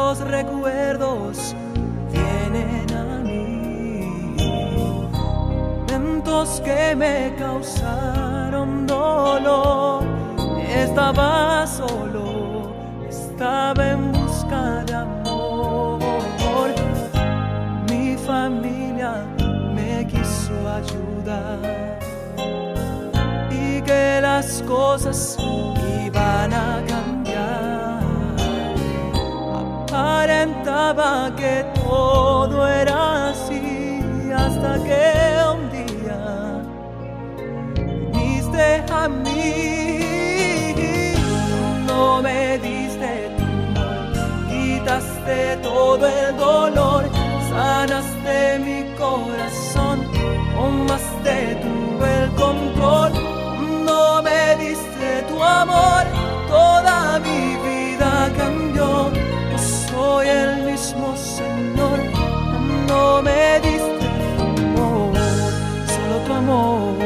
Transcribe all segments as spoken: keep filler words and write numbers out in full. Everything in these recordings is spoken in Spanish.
los recuerdos vienen a mí, momentos que me causaron dolor. Estaba solo, estaba en busca de amor. Mi familia me quiso ayudar y que las cosas iban a cambiar. Aparentaba que todo era así hasta que un día viniste a mí. No me diste tu amor, quitaste todo el dolor, sanaste mi corazón, tomaste tú el control. No me diste tu amor, toda mi vida cambió. No soy el mismo Señor, no me diste tu amor, solo tu amor.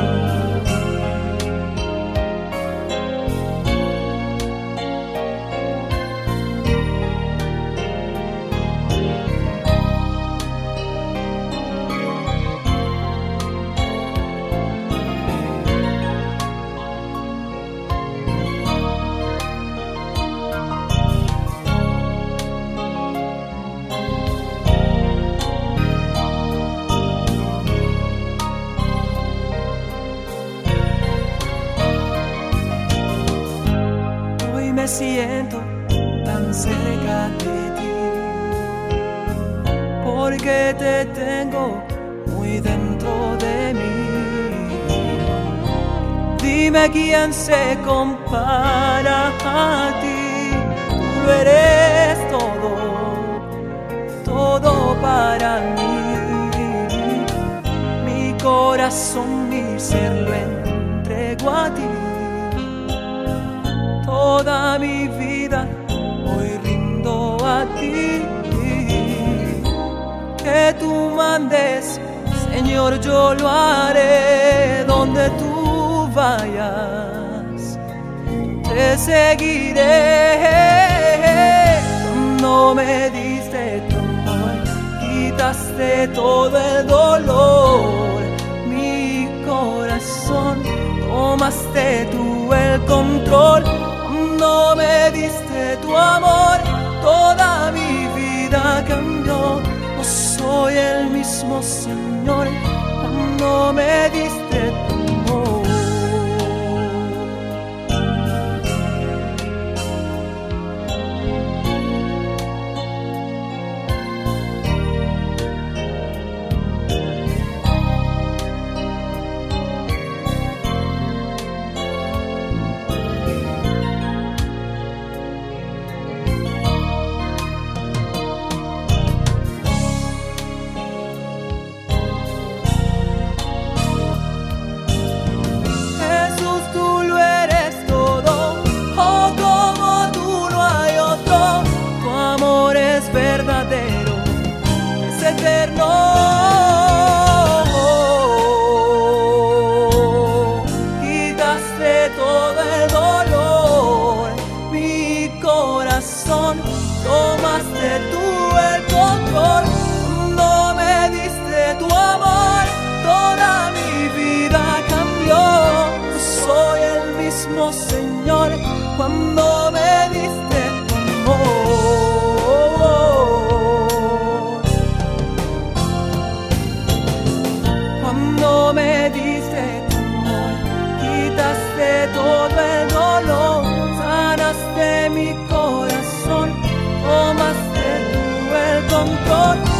Me siento tan cerca de ti, porque te tengo muy dentro de mí. Dime quién se compara a ti, tú lo eres todo, todo para mí. Mi corazón, mi ser lo entrego a ti. Toda mi vida hoy rindo a ti. Que tú mandes, Señor, yo lo haré. Donde tú vayas, te seguiré. No me diste tu amor, quitaste todo el dolor. Mi corazón, tomaste tú el control. No me diste tu amor, toda mi vida cambió. No soy el mismo Señor, cuando me diste tu amor. Verdadero, es eterno. Quitaste todo el dolor, mi corazón, tomaste tú el control. No me diste tu amor, toda mi vida cambió. No soy el mismo Señor, cuando me diste tu amor. Cuando me diste tu amor, quitaste todo el dolor, sanaste mi corazón, tomaste tú el control.